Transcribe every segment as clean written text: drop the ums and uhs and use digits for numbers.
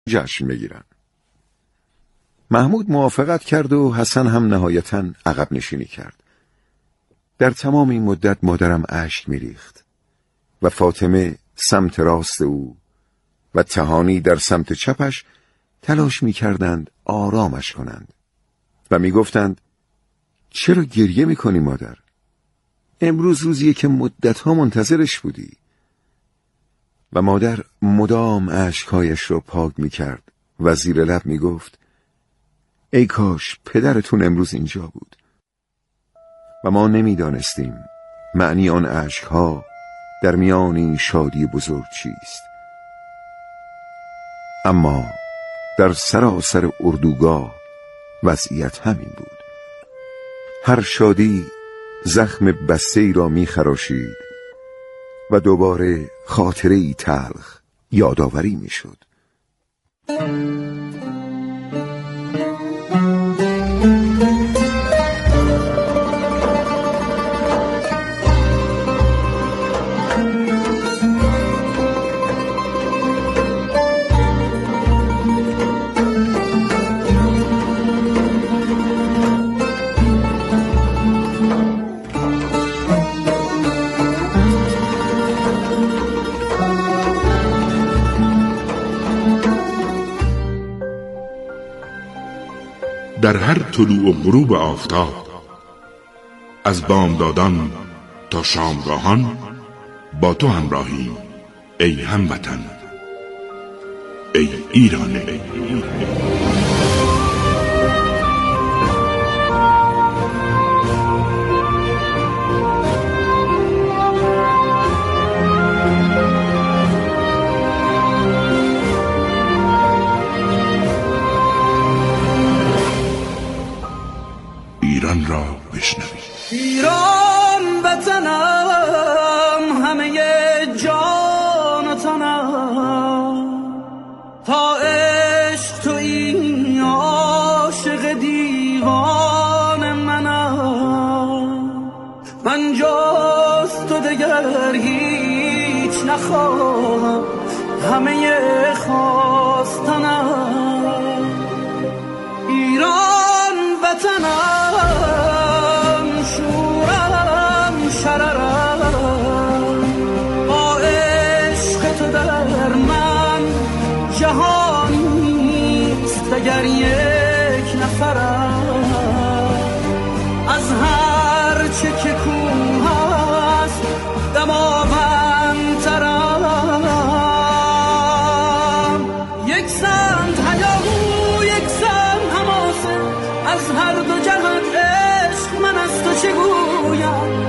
جشن بگیرن. محمود موافقت کرد و حسن هم نهایتاً عقب نشینی کرد. در تمام این مدت مادرم اشک میریخت و فاطمه سمت راست او و تهانی در سمت چپش تلاش میکردند آرامش کنند و میگفتند چرا گریه میکنی مادر؟ امروز روزیه که مدتها منتظرش بودی. و مادر مدام اشکهایش را پاک میکرد و زیر لب میگفت ای کاش پدرتون امروز اینجا بود. و ما نمیدانستیم معنی آن اشکها در میان این شادی بزرگ چیست. اما در سراسر اردوگاه وضعیت همین بود. هر شادی زخم بسته‌ای را می‌خراشید و دوباره خاطره‌ای تلخ یادآوری می‌شد. در هر طلوع و غروب آفتاب، از بامدادان تا شامگاهان با تو همراهیم ای هموطن، ای ایران. ایران را بشنوید. ایران وطنم، همه جان و تنم، تا عشق تو این عاشق دیوان منم. من جز تو دگر هیچ نخواهم، همه خواستنم. ایران وطنم، شورم شررم، با عشق تو در من جهانیست دگر یک نفرم. از هر چه که کوه است دماوندترم. یک سمت هیاهو یک سمت حماسه، از هر دو جهت عشق من از تو چگویم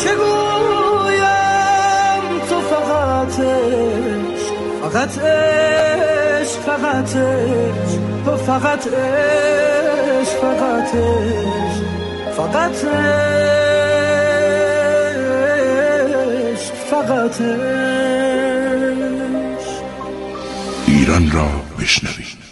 تو فقط عشق، فقط عشق، فقط عشق، تو فقط عشق، فقط عشق، فقط عشق، فقط عشق. ایران را بشنوید.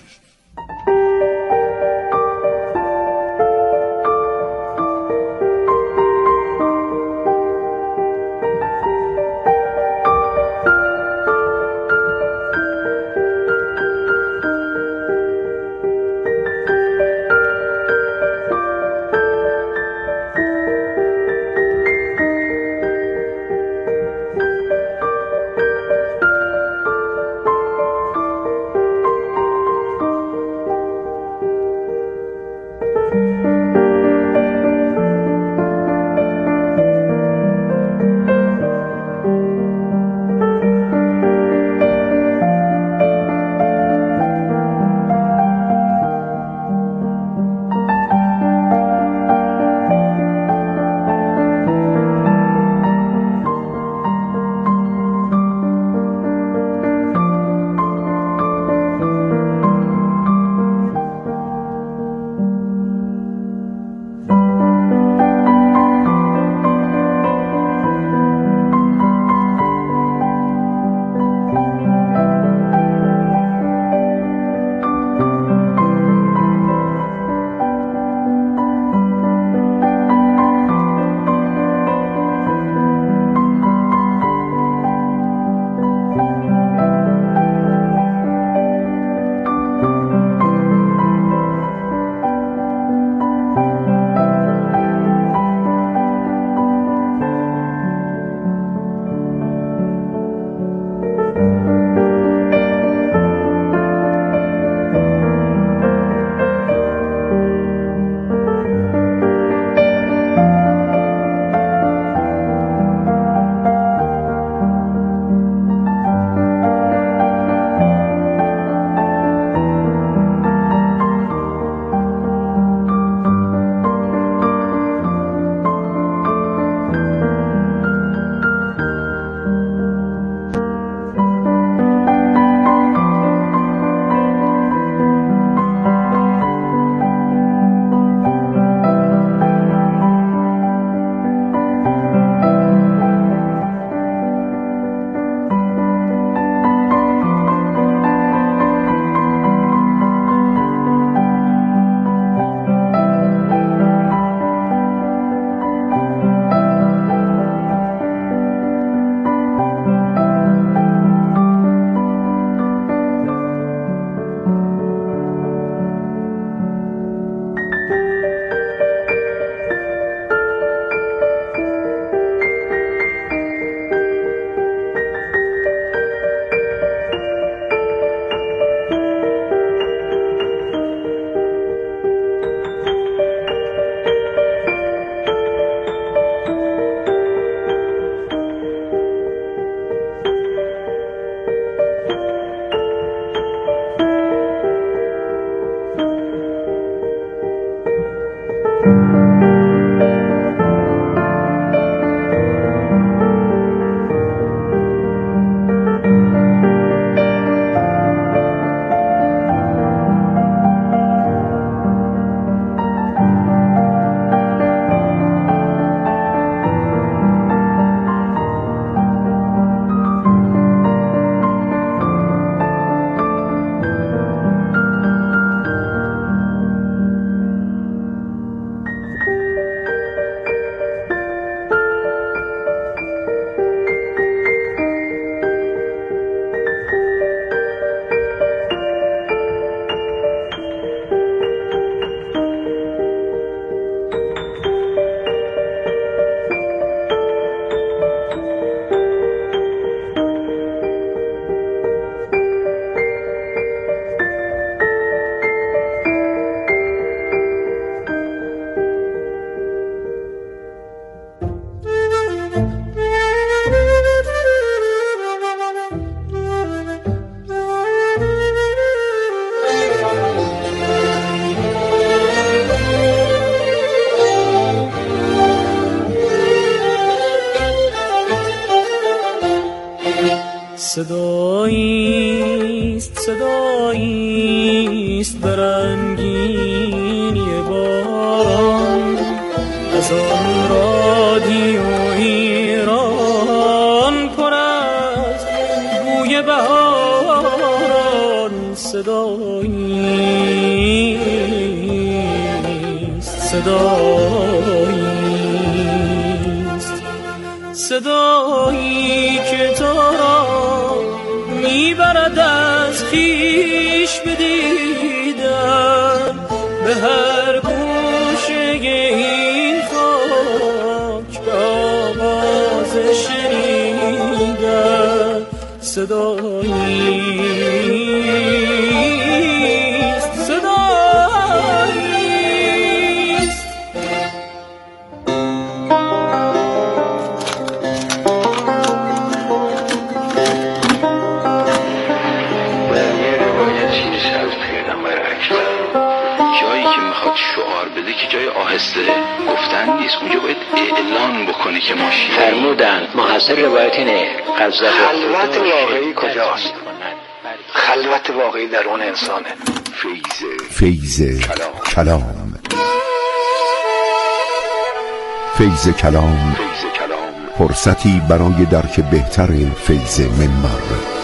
صداییست برنگینی باران از آن رادیو ایران پر از بوی بهاران صدایی که تو را میبرد از خویش بدیدن به هر گوشه این خاک به آواز شنیدن صداییست شعار بده که جای آهسته گفتن نیست، اونجا باید اعلان بکنه که ما شیعه فرمودن محصل روایت اینه. خلوت واقعی کجاست؟ خلوت واقعی در اون انسانه. فیض کلام. فیض کلام فرصتی برای درک بهتر فیض منبر.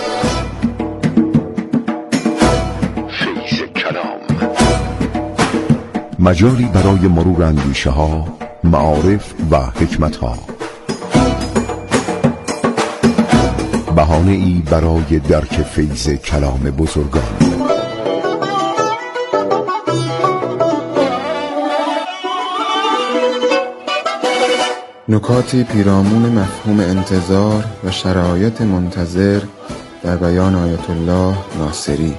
مجالی برای مرور اندیشه ها، معارف و حکمت ها. بهانه ای برای درک فیض کلام بزرگان. نکاتی پیرامون مفهوم انتظار و شرایط منتظر در بیان آیت الله ناصری.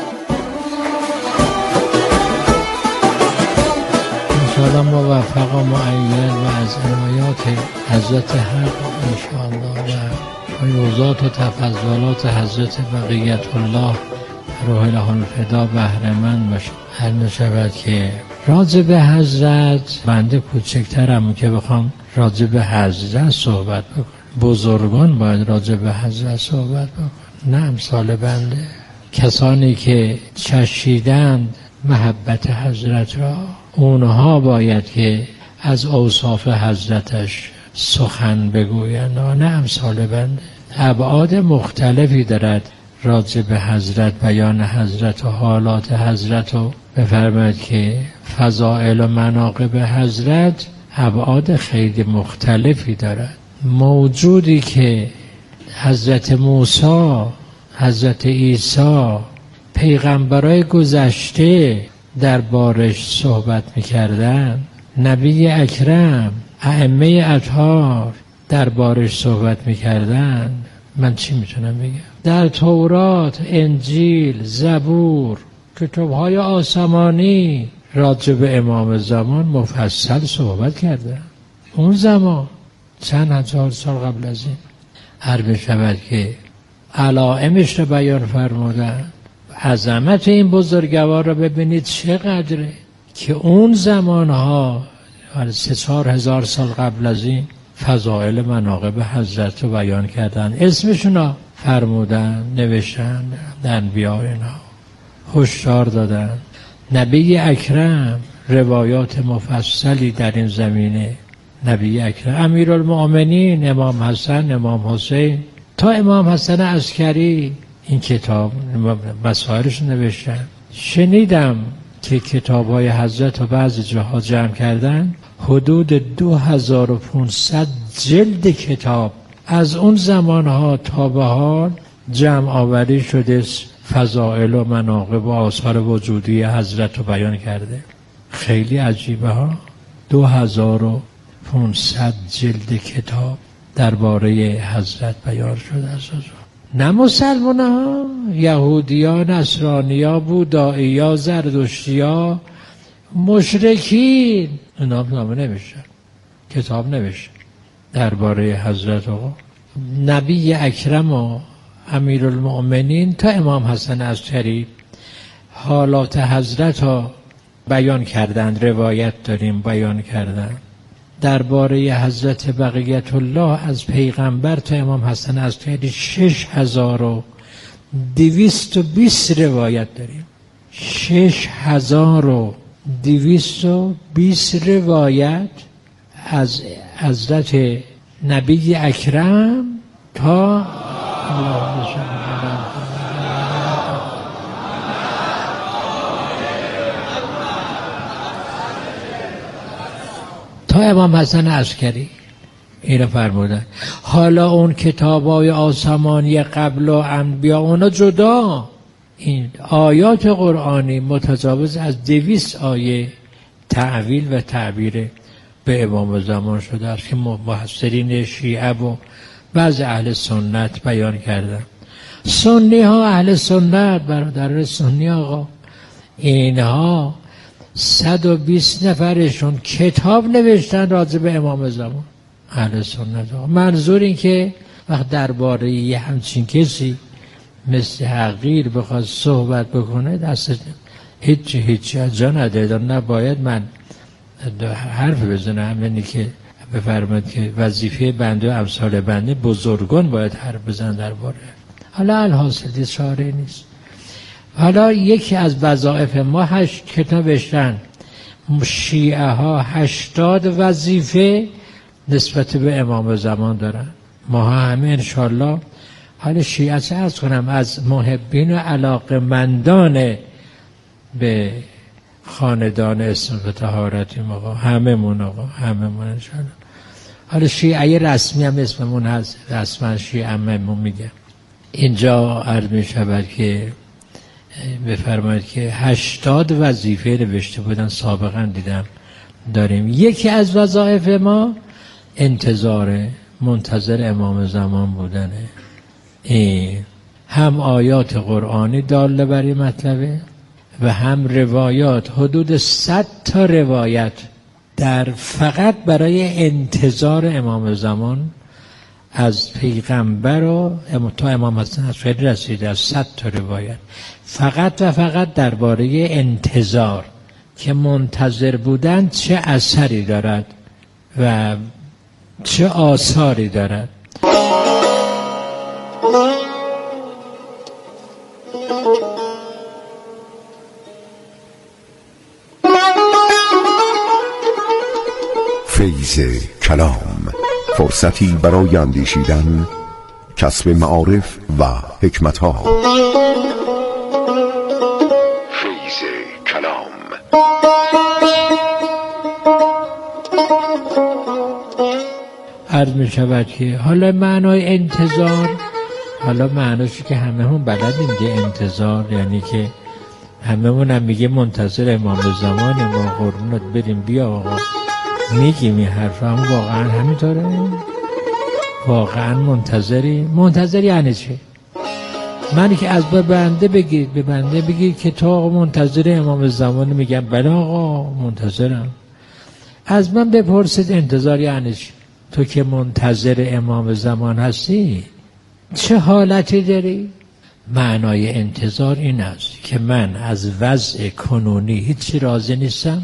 انشاءالله موفق و معین و از عنایات حضرت حق انشاءالله و فیوضات و تفضلات حضرت بقیت الله روح له الفدا بهره مند باشیم. هر نشود که راجع به حضرت بنده کوچکترم که بخوام راجع به حضرت صحبت بکنم، بزرگان باید راجع به حضرت صحبت بکنم، نه امثال بنده. کسانی که چشیدند محبت حضرت را، اونها باید که از اوصاف حضرتش سخن بگویند، نه امثال بنده. ابعاد مختلفی دارد راجع به حضرت، بیان حضرت و حالات حضرت رو بفرماید که فضائل و مناقب حضرت ابعاد خیلی مختلفی دارد. موجودی که حضرت موسی، حضرت عیسی، پیغمبرای گذشته در بارش صحبت میکردن، نبی اکرم، ائمه اطهار در بارش صحبت میکردن، من چی میتونم بگم؟ در تورات، انجیل، زبور، کتاب‌های آسمانی راجع به امام زمان مفصل صحبت کردن. اون زمان چند هزار سال قبل از این هر بشود که علائمش رو بیان فرمودن. عظمت این بزرگوار رو ببینید چقدره که اون زمانها 3-4 هزار سال قبل از این فضائل مناقب حضرت رو بیان کردن، اسمشون رو فرمودن، نوشتن، انبیاء اینا هشدار دادن. نبی اکرم روایات مفصلی در این زمینه. نبی اکرم، امیرالمؤمنین، امام حسن، امام حسین تا امام حسن عسکری این کتاب مسائلش نوشتن. شنیدم که کتاب‌های حضرت رو بعضی جاها جمع کردن، حدود 2500 جلد کتاب از اون زمانها تا به حال جمع آوری شده، فضائل و مناقب و آثار وجودی حضرت رو بیان کرده. خیلی عجیبه ها. 2500 جلد کتاب درباره حضرت بیان شده از حضرت. نه مسلمان ها، یهودی ها، نصرانی ها، بودایی ها، زردشتی ها، مشرکین، اینا نامه نوشتن، کتاب نوشتن درباره حضرت آقا. نبی اکرم و امیرالمؤمنین تا امام حسن عسکری حالات حضرت ها بیان کردند، روایت داریم بیان کردند. درباره حضرت بقیت الله از پیغمبر تا امام حسن عسکری 6000 220 روایت داریم. 6220 روایت از حضرت نبی اکرم تا امام حسن عسکری اینو فرمودن. حالا اون کتابای آسمانی قبل و انبیا اونا جدا، این آیات قرآنی متجاوز از 200 آیه تعویل و تعبیر به امام زمان شده است که مفسرین شیعه و بعض اهل سنت بیان کردن. سنی ها، اهل سنت، برادران سنی آقا، اینها 120 نفرشون کتاب نوشتن راجع به امام زمان. اهل سنت آقا منظور این که وقت درباره یه همچین کسی مثل حقیر بخواد صحبت بکنه دست هیچی از جا نداره. نباید من حرف بزنم، یعنی که بفرمایید که وظیفه بنده و امثال بنده بزرگان باید حرف بزنن درباره. حالا الحاصل دیگه چاره نیست. حالا یکی از وظایف ما 8 کتاب نوشتن. شیعه ها 80 وظیفه نسبت به امام زمان دارن. ما همه انشالله، حالا شیعه چه از کنم، از محبین و علاقمندان به خاندان اسم و طهارتیم آقا، هممون انشالله. حالا شیعه رسمی هم اسممون هست، رسما شیعه هممون میگه. اینجا عرض می شود که بفرمایید که 80 وظیفه نوشته بودن، سابقا دیدم داریم. یکی از وظایف ما منتظر امام زمان بودنه. هم آیات قرآنی داله بر این مطلبه و هم روایات، حدود 100 تا روایت در فقط برای انتظار امام زمان از پیغمبر و تا امام حسن عسکری رسیده، از 100 تا روایت فقط و فقط درباره انتظار که منتظر بودن چه اثری دارد و چه آثاری دارد. فیض کلام، فرصتی برای اندیشیدن، کسب معارف و حکمت‌ها. فیض کلام. عرض می شود که حالا معنای انتظار، حالا معناشی که همه بلدیم که انتظار یعنی که همه هم میگه منتظر امام زمان، ما قربونت بریم بیا آقا، میگیم این حرف هم واقعا همینطوره؟ واقعا منتظری یعنی چه؟ منی که از به بنده بگید که تو آقا منتظر امام زمان، میگم بله آقا منتظرم. از من بپرسید انتظار یعنی چه؟ تو که منتظر امام زمان هستی چه حالتی داری؟ معنای انتظار این است که من از وضع کنونی هیچی راضی نیستم،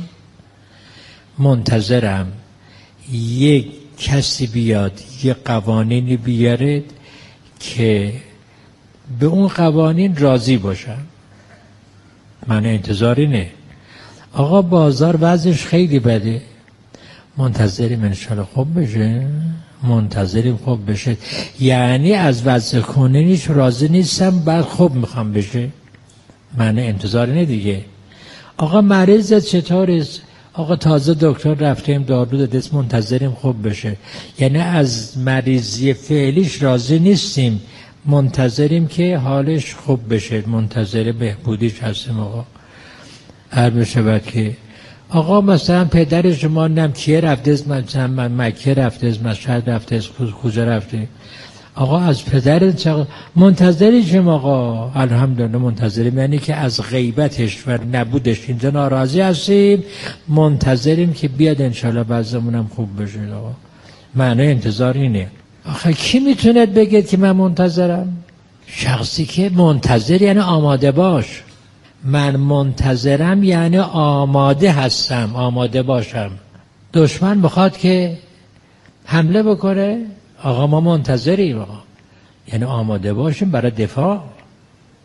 منتظرم یک کسی بیاد یک قوانینی بیاره که به اون قوانین راضی باشم. من انتظار اینه. آقا بازار وضعش خیلی بده، منتظریم انشالله خوب بشه، منتظریم خوب بشه، یعنی از وضع کنونیش راضی نیستم بعد خوب میخوام بشه. من انتظار اینه دیگه. آقا مریضت چطوریست؟ آقا تازه دکتر رفتیم دارو داده، منتظریم خوب بشه، یعنی از مریضی فعلیش راضی نیستیم، منتظریم که حالش خوب بشه، منتظر بهبودیش هستیم. آقا هر بشه که آقا مثلا پدر شما نم کیه رفته از مکه رفته از مشهد رفته از کجا رفته، آقا از پدر منتظری شما؟ آقا الحمدلله منتظریم، یعنی که از غیبتش و نبودش اینجا ناراضی هستیم، منتظریم که بیاد انشالله وضعمونم خوب بشه. آقا معنی انتظار اینه. آخه کی میتونه بگه که من منتظرم؟ شخصی که منتظر یعنی آماده باش. من منتظرم یعنی آماده هستم، آماده باشم. دشمن بخواد که حمله بکنه، آقا ما منتظریم، آقا یعنی آماده باشیم برای دفاع.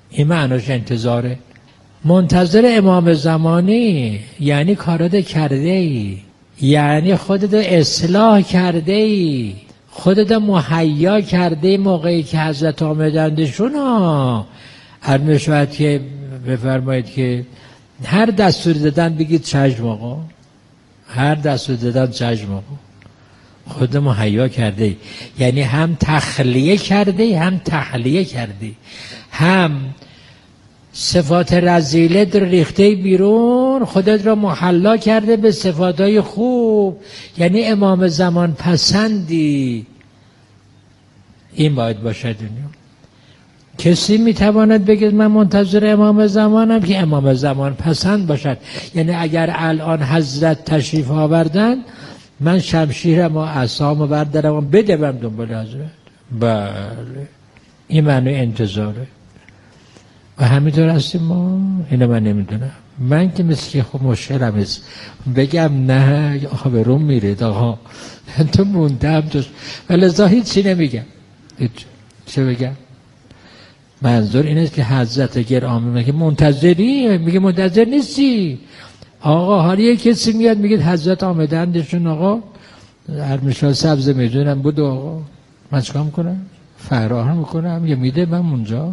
این معناش انتظاره. منتظر امام زمانی یعنی کارات کرده ای، یعنی خودت اصلاح کرده ای، خودت مهیا کرده ای موقعی که حضرت آمدندشون هر شاید که بفرمایید که هر دستور دادن بگید چشم آقا، هر دستور دادن چشم آقا، خودت مهیا کرده ای. یعنی هم تخلیه کرده ای هم تحلیه کرده ای، هم صفات رذیله در ریخته بیرون، خودت را محلا کرده به صفاتهای خوب، یعنی امام زمان پسندی. این باید باشه دنیا. کسی میتواند بگید من منتظر امام زمانم که امام زمان پسند باشد. یعنی اگر الان حضرت تشریف آوردن من شمشیرم و عصام و بردارم و بدوم دنبال حضرت. بله این معنی انتظاره. و همینطور هستیم ما. اینو من نمیدونم، من که مثل که خب مشکلم است بگم نه آخه به روم میره آقا تو موندم توش، ولذا هیچی نمیگم. چه بگم؟ منظور این است که حضرت گرامی میگه منتظری، میگه منتظر نیستی آقا. حالا یک کسی میاد میگه حضرت آمدندشون آقا، هرمشا سبز میدونم بود آقا، من چکار میکنم؟ فراهم میکنم یا میده من اونجا؟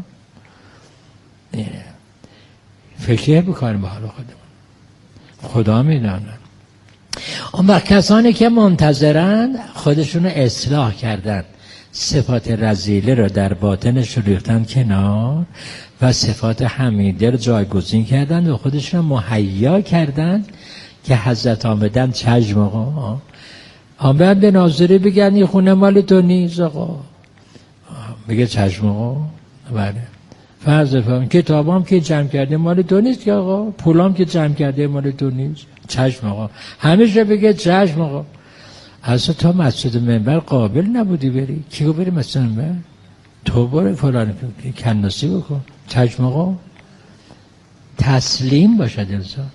فکر بکنیم به حال خودمون، خدا میداند. اون وقت کسانی که منتظرند خودشون اصلاح کردن، صفات رذیله رو در باطنش ریختن کنار و صفات حمیده رو جایگزین کردن و خودشون مهیا کردن که حضرت آمدن چشم آقا. آمدن به ناظری بگن این خونه مال تو نیست آقا، بگه چشم آقا. بله فرض فهم کتابام که جمع کرده مال تو نیست که آقا، پولام که جمع کرده مال تو نیست، چشم آقا. همیشه بگه چشم آقا. اصلا تا مسجد منبر قابل نبودی بری، کی بری مسجد منبر؟ تو برو فلان کناسی بکن، چشم آقا. تسلیم باشد انسان.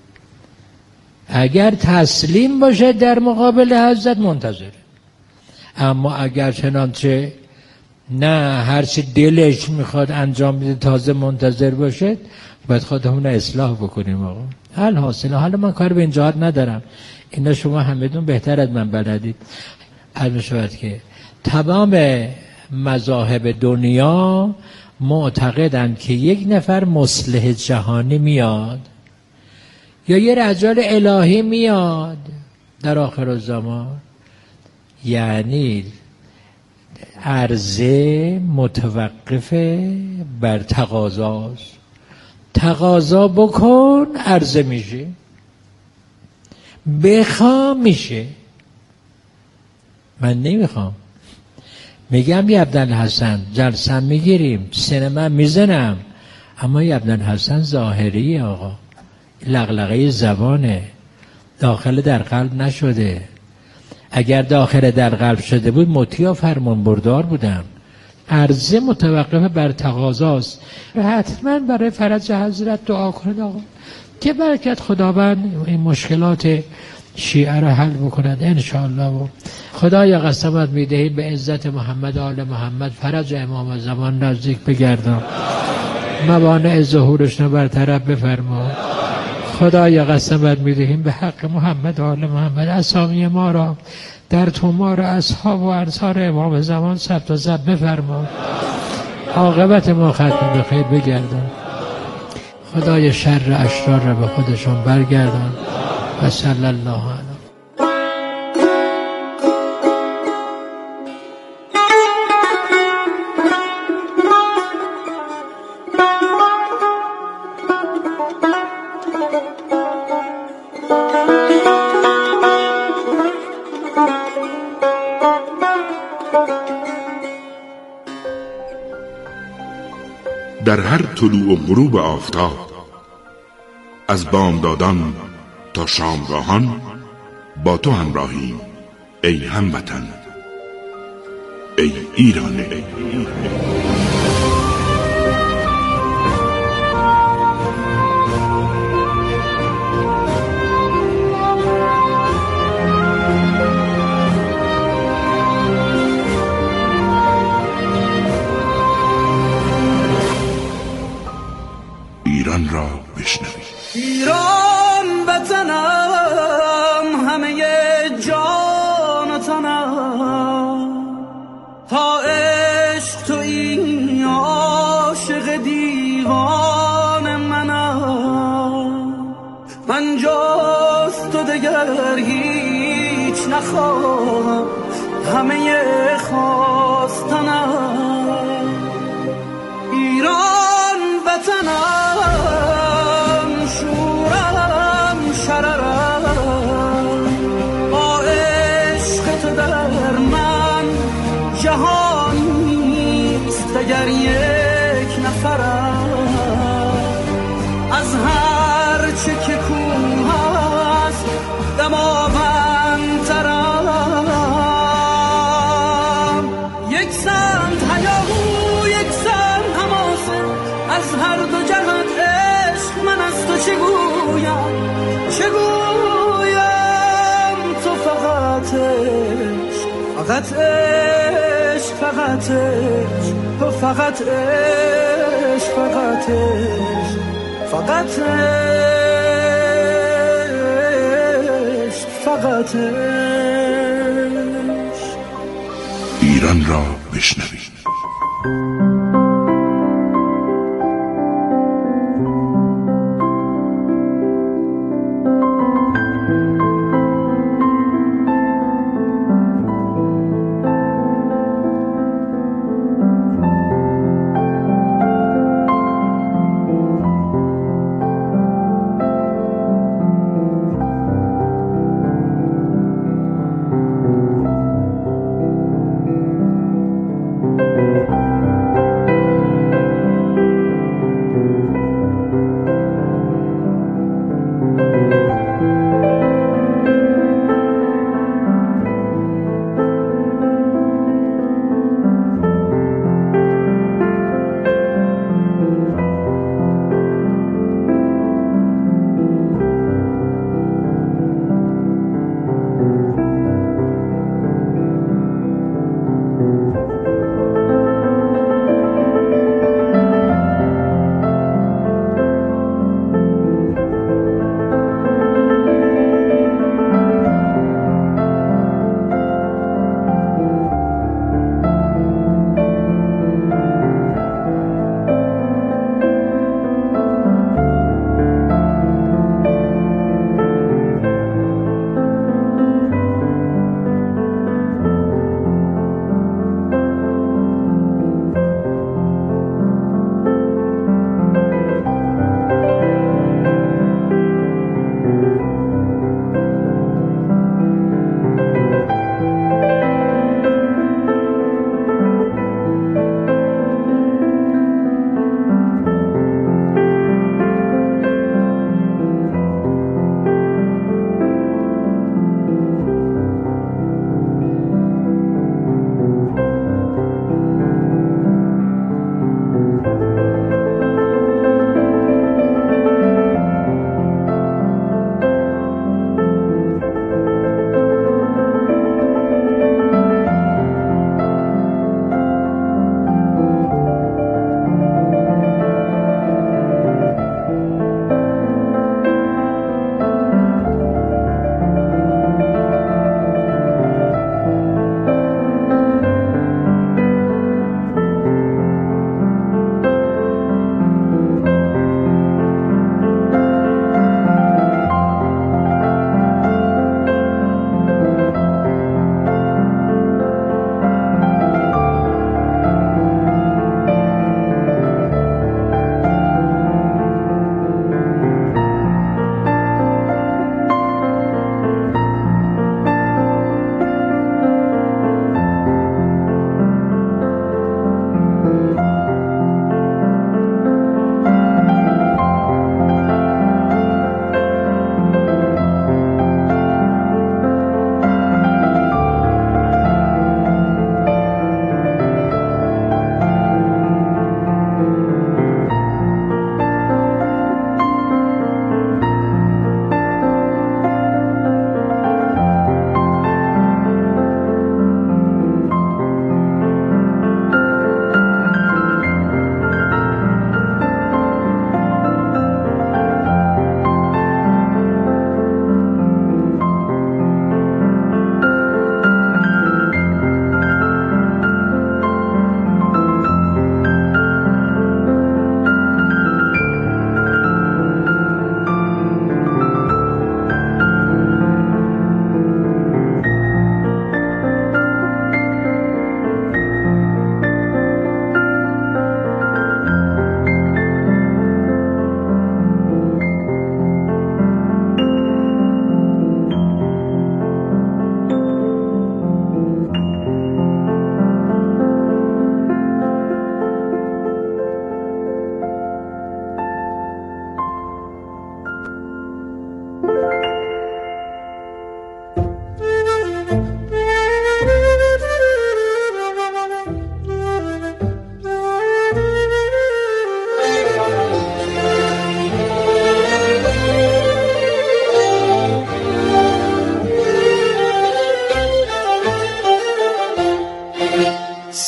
اگر تسلیم باشه در مقابل حضرت منتظره. اما اگر چنانچه نه هرچی دلش میخواد انجام بده تازه منتظر باشه، باید خودمون اصلاح بکنیم آقا. حل حاصله. حالا من کار به این جهات ندارم، اینا شما همه‌تون بهتر از من بلدید. علم شود که تمام مذاهب دنیا معتقدند که یک نفر مصلح جهانی میاد یا یه رجال الهی میاد در آخر الزمان، یعنی عرضه متوقف بر تقاضاست. تقاضا بکن عرضه میشه، بخوام میشه. من نمیخوام، میگم یه عبدالحسن جلسه میگیریم سینما میزنم، اما یه عبدالحسن ظاهری آقا، لغلغه زبانه، داخل در قلب نشده. اگر داخل در قلب شده بود مطیع و فرمان بردار بودم. عرضه متوقف بر تقاضاست. حتما برای فرج حضرت دعا کنید آقا که برکت خداوند این مشکلات شیعه را حل بکند انشاءالله. و خدایا قسمت میدهیم به عزت محمد آل محمد فرج امام زمان نزدیک بگردان، موانع ظهورش را برطرف بفرما. خدایا قسمت میدهیم به حق محمد آل محمد اسامی ما را در تومار اصحاب و انصار امام زمان ثبت و ضبط بفرما، عاقبت ما ختم به خیر بگردان. خدای شر اشرار را به خودشون برگردان. و صلی الله علیه. در هر طلوع و غروب آفتاب، از بامدادان تا شامگاهان با تو همراهیم ای هموطن، ای ایران. بشنوید. ایران وطنم، همه جان و تنم، تا عشق تویی عاشق دیوان منم. من جز تو دگر هیچ نخواهم، همه خواستنم. ایران وطنم، شورم شررم، با عشق تو در من جهان نیست دگر یک نفرم. از هر چه که کوه است دماوندترم. یک سمت هیاهو، یک سمت حماسه، از هر دو جهت عشق من از تو چگویم تو فقط عشق، فقط عشق، فقط عشق، تو فقط عشق، فقط عشق، فقط عشق، فقط عشق. ایران را بشنوید.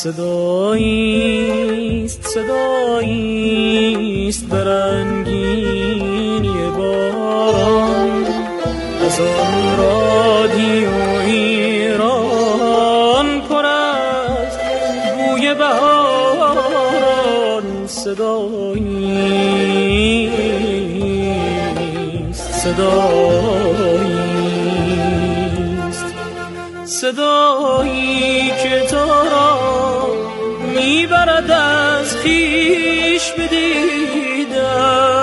صداییست برنگینی باران، از آن رادیو ایران پر از بوی بهاران. صدایی که تو را میبرد از خویش بدیدن،